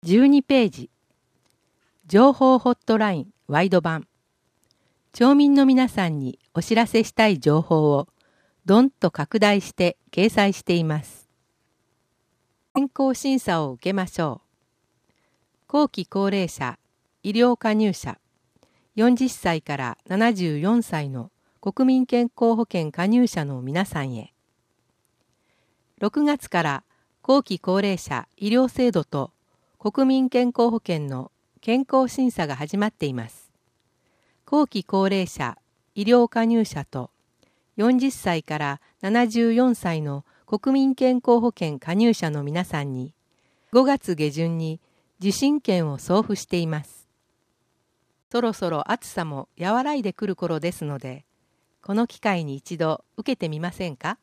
12ページ。情報ホットラインワイド版。町民の皆さんにお知らせしたい情報をどんと拡大して掲載しています。健康審査を受けましょう。後期高齢者、医療加入者、40歳から74歳の国民健康保険加入者の皆さんへ。6月から後期高齢者医療制度と国民健康保険の健康審査が始まっています。後期高齢者医療加入者と40歳から74歳の国民健康保険加入者の皆さんに5月下旬に受診券を送付しています。そろそろ暑さも和らいでくる頃ですので、この機会に一度受けてみませんか？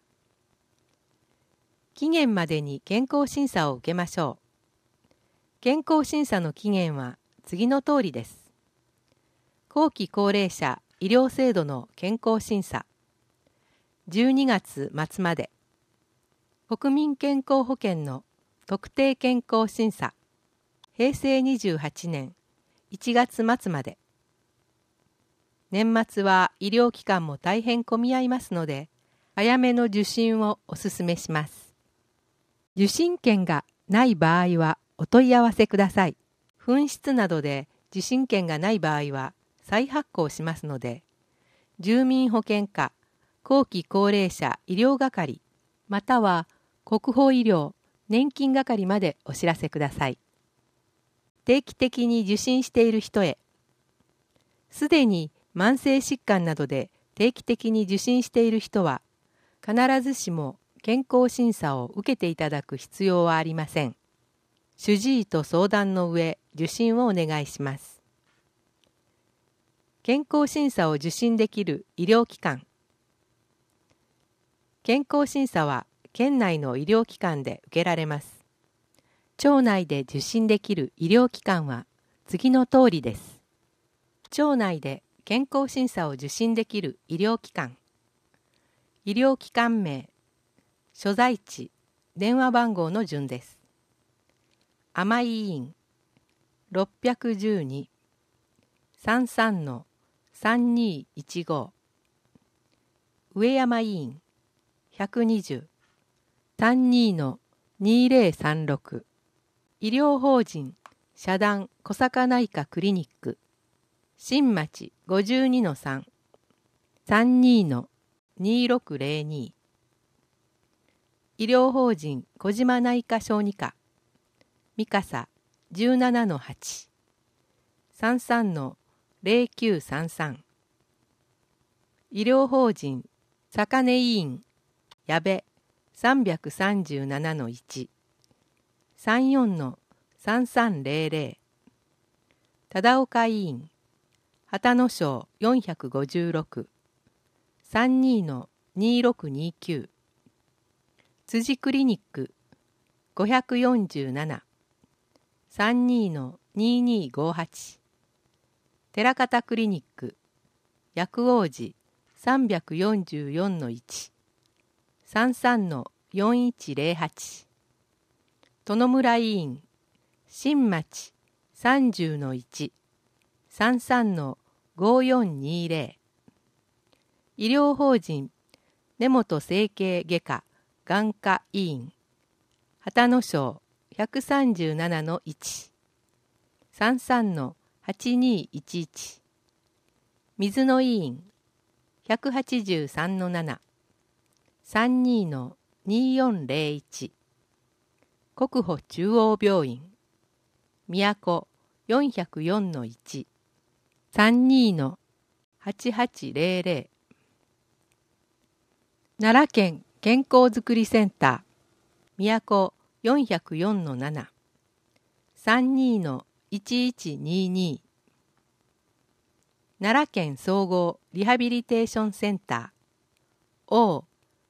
期限までに健康審査を受けましょう。健康審査の期限は次の通りです。後期高齢者医療制度の健康審査、12月末まで。国民健康保険の特定健康審査、平成28年1月末まで。年末は医療機関も大変混み合いますので、早めの受診をお勧めします。受診券がない場合はお問い合わせください。紛失などで受診券がない場合は再発行しますので、住民保険課後期高齢者医療係または国保医療年金係までお知らせください。定期的に受診している人へ、すでに慢性疾患などで定期的に受診している人は、必ずしも健康審査を受けていただく必要はありません。主治医と相談の上、受診をお願いします。健康審査を受診できる医療機関。健康審査は県内の医療機関で受けられます。町内で受診できる医療機関は次の通りです。町内で健康審査を受診できる医療機関。医療機関名、所在地、電話番号の順です。甘井医院612-33-3215、上山医院120-32-2036、医療法人社団小坂内科クリニック新町 52-3、32-2602、医療法人小島内科小児科三笠 17-8、33-0933、医療法人坂根医院矢部 337-1、34-3300、忠岡医院旗野省456、32-2629、辻クリニック547、32-2258、寺方クリニック薬王寺 344-1、33-4108、殿村医院新町 30-1、33-5420、医療法人根本整形外科眼科医院旗野省137-1、33-8211、水野医院183-7、32-2401、国保中央病院都404-1、32-8800、奈良県健康づくりセンター都404-7、32-1122、奈良県総合リハビリテーションセンター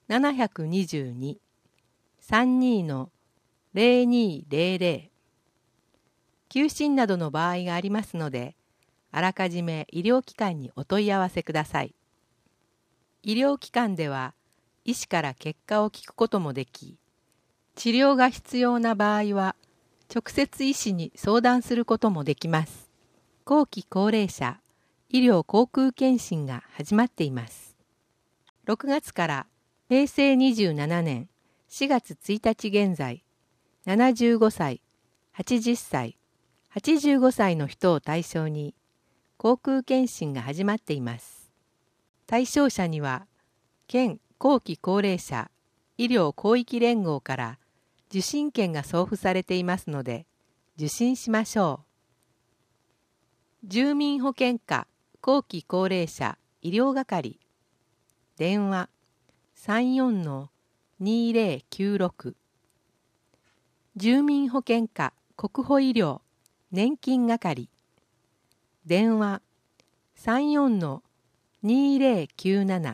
O722、32-0200、休診などの場合がありますので、あらかじめ医療機関にお問い合わせください。医療機関では医師から結果を聞くこともでき、治療が必要な場合は直接医師に相談することもできます。後期高齢者医療航空検診が始まっています。6月から平成27年4月1日現在、75歳、80歳、85歳の人を対象に航空検診が始まっています。対象者には、県後期高齢者医療広域連合から受診券が送付されていますので、受診しましょう。住民保険課後期高齢者医療係、電話34-2096、住民保険課国保医療年金係、電話34-2097、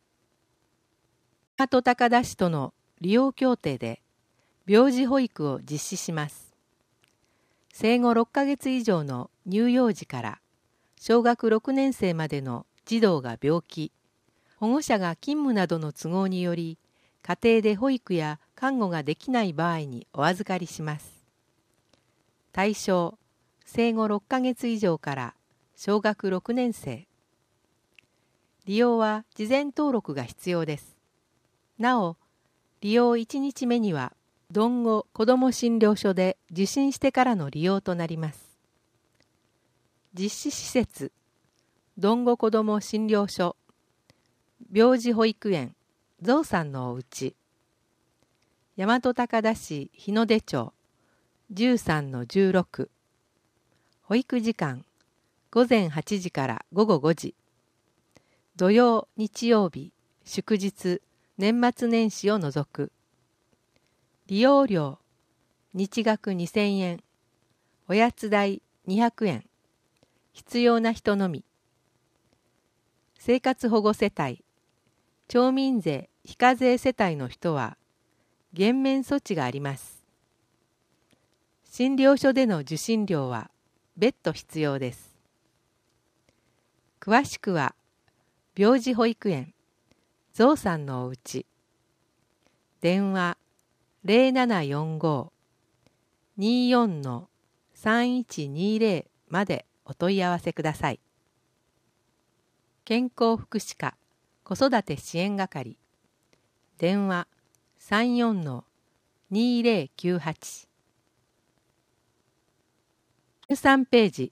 大和高田市との利用協定で病児保育を実施します。生後6ヶ月以上の乳幼児から小学6年生までの児童が病気、保護者が勤務などの都合により、家庭で保育や看護ができない場合にお預かりします。対象、生後6ヶ月以上から小学6年生。利用は事前登録が必要です。なお、利用1日目には、どんご子ども診療所で受診してからの利用となります。実施施設、どんご子ども診療所、病児保育園、ゾウさんのおうち、大和高田市日の出町、13-16、保育時間、午前8時から午後5時、土曜、日曜日、祝日、年末年始を除く。利用料、日額2000円、おやつ代200円、必要な人のみ。生活保護世帯、町民税非課税世帯の人は、減免措置があります。診療所での受診料は別途必要です。詳しくは、病児保育園、ゾウさんのおうち、電話0745-24-3120までお問い合わせください。健康福祉課子育て支援係、電話34-2098。13ページ。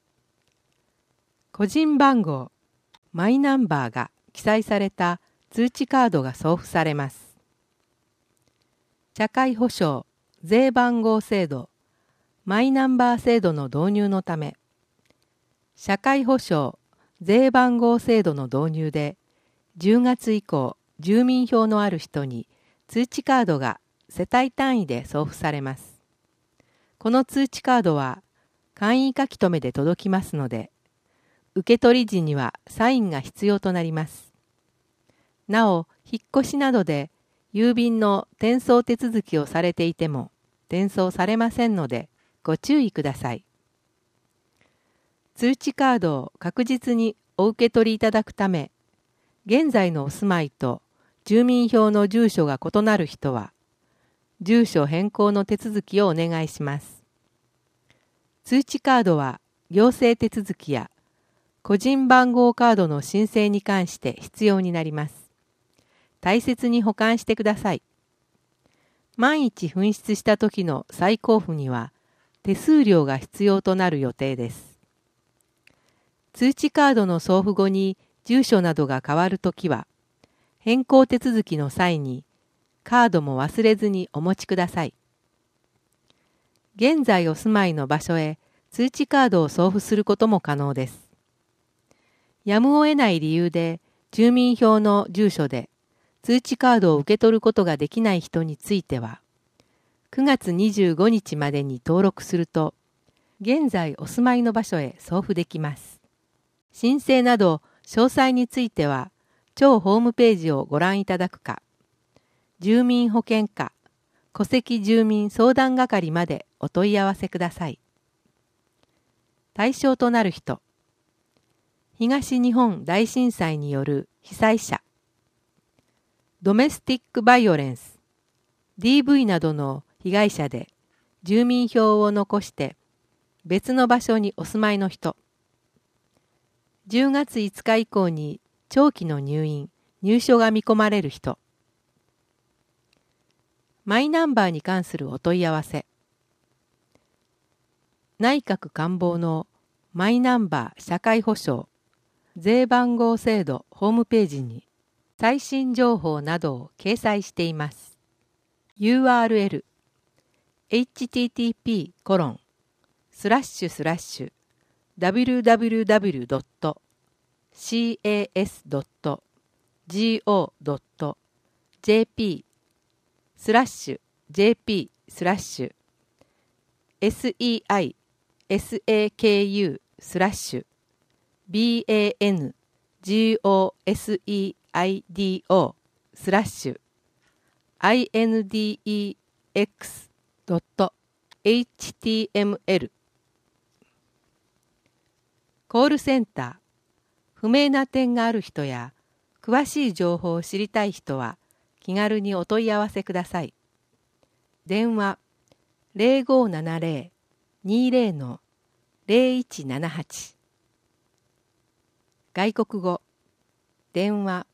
個人番号、マイナンバーが記載された通知カードが送付されます。社会保障税番号制度マイナンバー制度の導入のため、社会保障税番号制度の導入で10月以降住民票のある人に通知カードが世帯単位で送付されます。この通知カードは簡易書き留めで届きますので、受け取り時にはサインが必要となります。なお、引っ越しなどで郵便の転送手続きをされていても転送されませんのでご注意ください。通知カードを確実にお受け取りいただくため、現在のお住まいと住民票の住所が異なる人は、住所変更の手続きをお願いします。通知カードは行政手続きや個人番号カードの申請に関して必要になります。大切に保管してください。万一紛失した時の再交付には手数料が必要となる予定です。通知カードの送付後に住所などが変わるときは、変更手続きの際にカードも忘れずにお持ちください。現在お住まいの場所へ通知カードを送付することも可能です。やむを得ない理由で住民票の住所で通知カードを受け取ることができない人については、9月25日までに登録すると、現在お住まいの場所へ送付できます。申請など詳細については、庁ホームページをご覧いただくか、住民保険課戸籍住民相談係までお問い合わせください。対象となる人、東日本大震災による被災者、ドメスティックバイオレンス、DV などの被害者で住民票を残して別の場所にお住まいの人、10月5日以降に長期の入所が見込まれる人、マイナンバーに関するお問い合わせ、内閣官房のマイナンバー社会保障税番号制度ホームページに最新情報などを掲載しています。URL www.cash.gov.jp/jp/index.html コールセンター、不明な点がある人や詳しい情報を知りたい人は気軽にお問い合わせください。電話0570-20-0178、外国語電話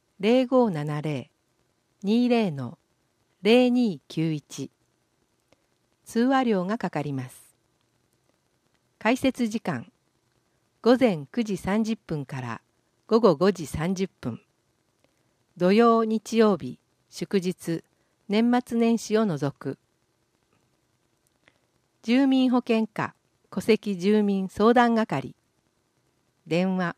0570-20-0291、通話料がかかります。開設時間午前9時30分から午後5時30分、土曜日曜日祝日年末年始を除く。住民保険課戸籍住民相談係、電話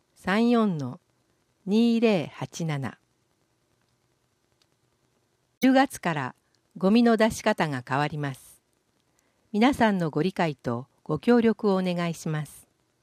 34-2087。10月からゴミの出し方が変わります。皆さんのご理解とご協力をお願いします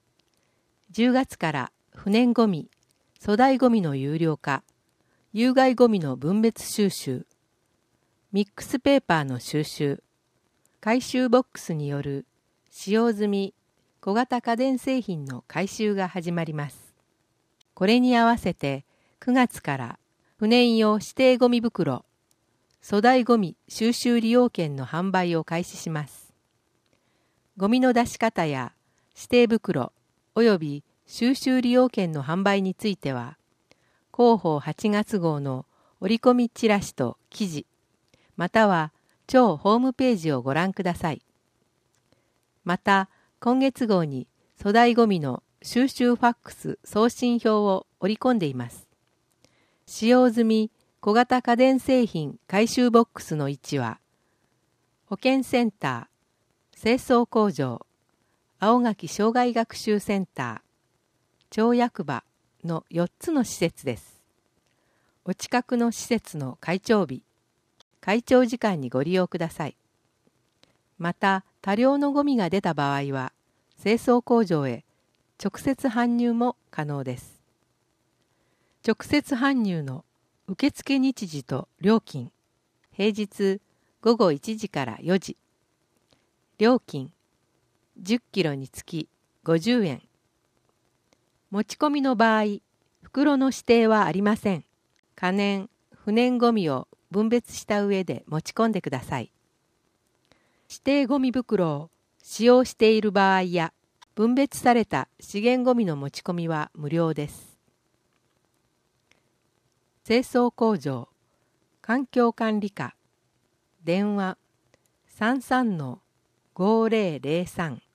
。10月から不燃ゴミ、粗大ゴミの有料化、有害ゴミの分別収集、ミックスペーパーの収集、回収ボックスによる使用済み小型家電製品の回収が始まります。これに合わせて9月から不燃用指定ゴミ袋、粗大ゴミ収集利用券の販売を開始します。ゴミの出し方や指定袋および収集利用券の販売については、広報8月号の折り込みチラシと記事、または超ホームページをご覧ください。また、今月号に粗大ゴミの収集ファックス送信表を織り込んでいます。使用済み小型家電製品回収ボックスの位置は、保健センター、清掃工場、青垣障害学習センター、町役場の4つの施設です。お近くの施設の開帳日、開帳時間にご利用ください。また、多量のゴミが出た場合は、清掃工場へ直接搬入も可能です。直接搬入の受付日時と料金、平日午後1時から4時。料金、10キロにつき50円。持ち込みの場合、袋の指定はありません。可燃、不燃ゴミを分別した上で持ち込んでください。指定ゴミ袋を使用している場合や、分別された資源ゴミの持ち込みは無料です。清掃工場、環境管理課、電話33-5003